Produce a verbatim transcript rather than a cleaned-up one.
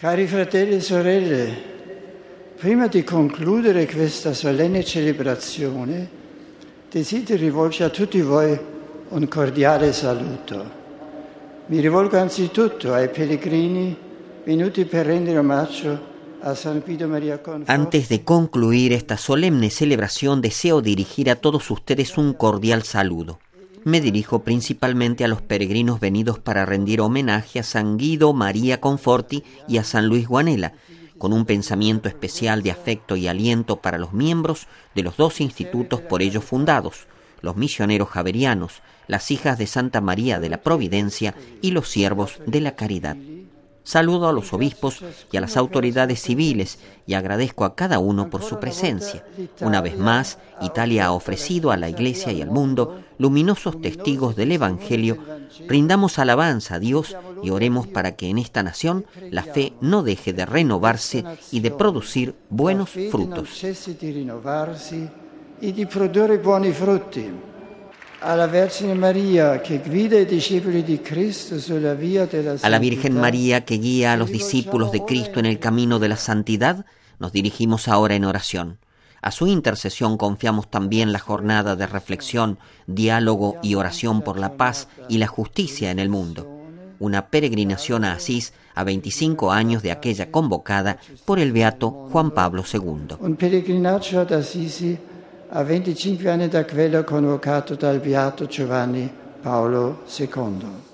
Cari fratelli e sorelle, prima di concludere questa solenne celebrazione, desidero rivolgere a tutti voi un cordiale saluto. Mi rivolgo anzitutto ai pellegrini venuti per rendere omaggio a San Guido Maria Conforti. Antes de concluir esta solemne celebración, deseo dirigir a todos ustedes un cordial saludo. Me dirijo principalmente a los peregrinos venidos para rendir homenaje a San Guido María Conforti y a San Luis Guanela, con un pensamiento especial de afecto y aliento para los miembros de los dos institutos por ellos fundados, los misioneros javerianos, las hijas de Santa María de la Providencia y los siervos de la Caridad. Saludo a los obispos y a las autoridades civiles y agradezco a cada uno por su presencia. Una vez más, Italia ha ofrecido a la Iglesia y al mundo luminosos testigos del Evangelio. Rindamos alabanza a Dios y oremos para que en esta nación la fe no deje de renovarse y de producir buenos frutos. A la Virgen María que guida i discepoli di Cristo sulla via della santità. A la Virgen María que guía a los discípulos de Cristo en el camino de la santidad, nos dirigimos ahora en oración. A su intercesión confiamos también la jornada de reflexión, diálogo y oración por la paz y la justicia en el mundo. Una peregrinación a Asís a veinticinco años de aquella convocada por el beato Juan Pablo segundo. Un peregrinaggio ad Assisi a venticinque anni da quello convocato dal beato Giovanni Paolo secondo.